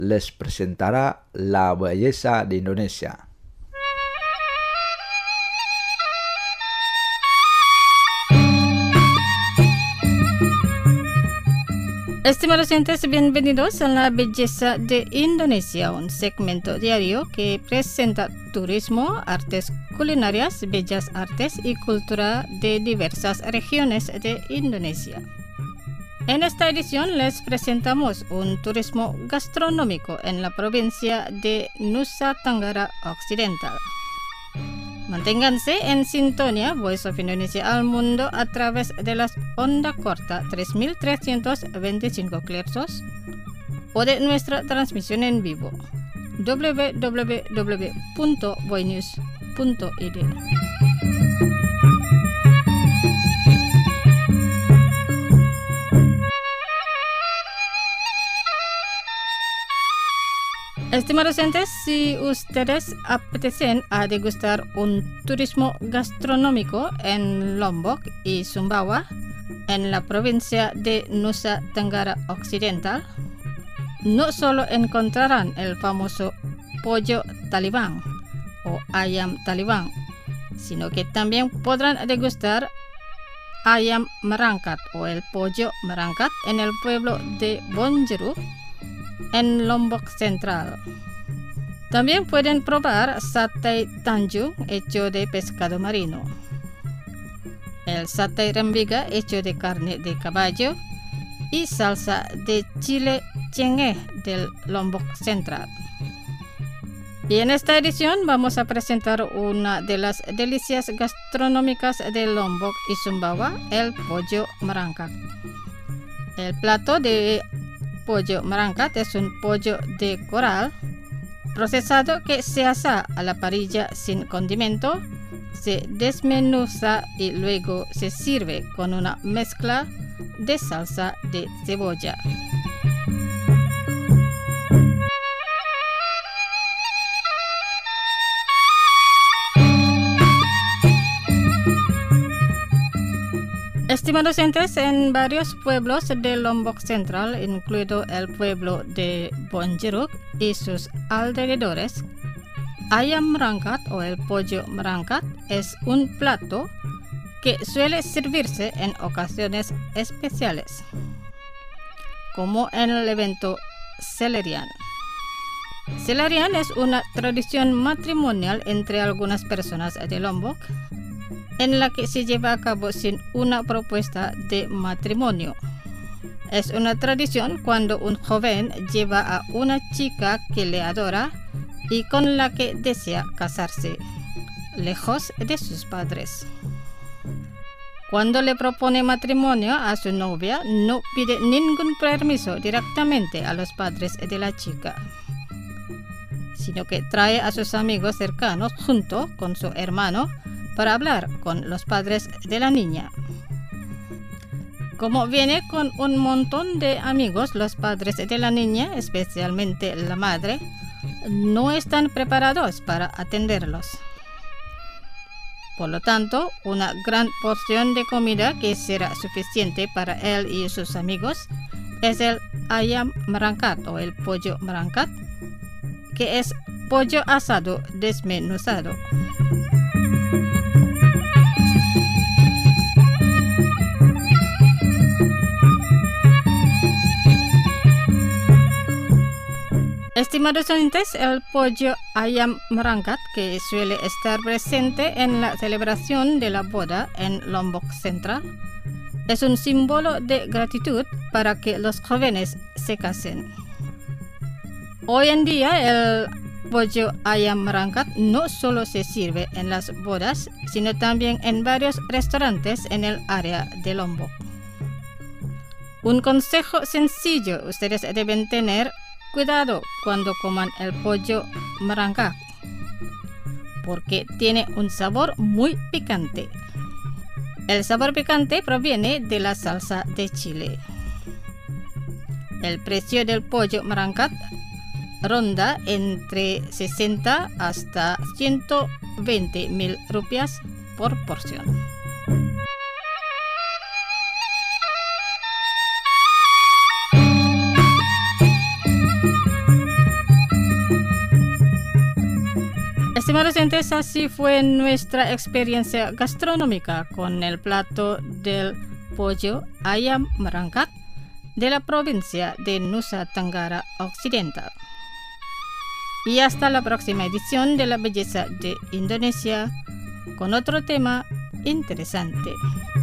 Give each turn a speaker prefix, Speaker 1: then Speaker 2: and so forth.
Speaker 1: les presentará la belleza de Indonesia.
Speaker 2: Estimados oyentes, bienvenidos a La Belleza de Indonesia, un segmento diario que presenta turismo, artes culinarias, bellas artes y cultura de diversas regiones de Indonesia. En esta edición les presentamos un turismo gastronómico en la provincia de Nusa Tenggara Occidental. Manténganse en sintonía Voice of Indonesia al mundo a través de las onda corta 3325 kHz o de nuestra transmisión en vivo www.voinews.id. Estimados oyentes, si ustedes apetecen a degustar un turismo gastronómico en Lombok y Sumbawa, en la provincia de Nusa Tenggara Occidental, no solo encontrarán el famoso pollo talibán o ayam talibán, sino que también podrán degustar ayam merangkat o el pollo merangkat en el pueblo de Bonjeruk, en Lombok Central. También pueden probar satay Tanjung hecho de pescado marino, el satay rembiga hecho de carne de caballo y salsa de chile cengeh del Lombok Central. Y en esta edición vamos a presentar una de las delicias gastronómicas de Lombok y Sumbawa, el pollo merangkat. El plato de pollo merangkat es un pollo de coral procesado que se asa a la parrilla sin condimento, se desmenuza y luego se sirve con una mezcla de salsa de cebolla. Estimados oyentes, en varios pueblos de Lombok Central, incluido el pueblo de Bonjeruk y sus alrededores, ayam merangkat o el pollo merangkat es un plato que suele servirse en ocasiones especiales, como en el evento Selerian. Selerian es una tradición matrimonial entre algunas personas de Lombok, en la que se lleva a cabo sin una propuesta de matrimonio. Es una tradición cuando un joven lleva a una chica que le adora y con la que desea casarse, lejos de sus padres. Cuando le propone matrimonio a su novia, no pide ningún permiso directamente a los padres de la chica, sino que trae a sus amigos cercanos junto con su hermano para hablar con los padres de la niña. Como viene con un montón de amigos, los padres de la niña, especialmente la madre, no están preparados para atenderlos. Por lo tanto, una gran porción de comida que será suficiente para él y sus amigos es el ayam merangkat o el pollo merangkat, que es pollo asado desmenuzado. Estimados oyentes, el pollo ayam merangkat, que suele estar presente en la celebración de la boda en Lombok Central, es un símbolo de gratitud para que los jóvenes se casen. Hoy en día, el pollo ayam merangkat no solo se sirve en las bodas, sino también en varios restaurantes en el área de Lombok. Un consejo sencillo: ustedes deben tener cuidado cuando coman el pollo merangkat, porque tiene un sabor muy picante. El sabor picante proviene de la salsa de chile. El precio del pollo merangkat ronda entre 60 hasta 120,000 rupias por porción. Estimados oyentes, así fue nuestra experiencia gastronómica con el plato del pollo ayam merangkat de la provincia de Nusa Tenggara Occidental. Y hasta la próxima edición de La Belleza de Indonesia con otro tema interesante.